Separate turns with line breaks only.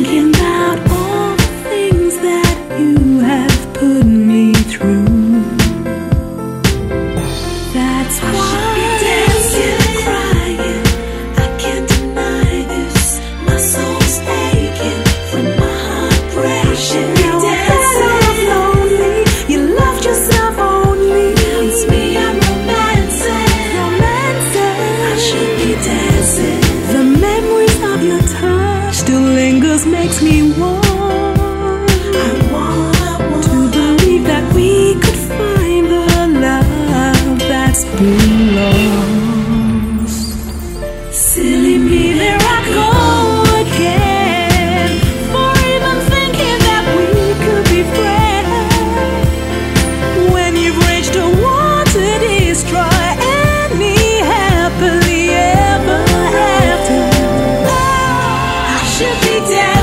thinking about all the things that you have put me through. That's why I should be dancing and crying. I can't deny this. My soul's aching from my heart breaking. Now I'm lonely. You loved yourself only. It's me, I'm romancing. I should be dancing. The memories of your touch still lingers, makes me want. I want to believe that we could find the love that's been lost. Silly me, there I go again, for even thinking that we could be friends. When you've reached a wall to destroy any happily ever after, I should be dead.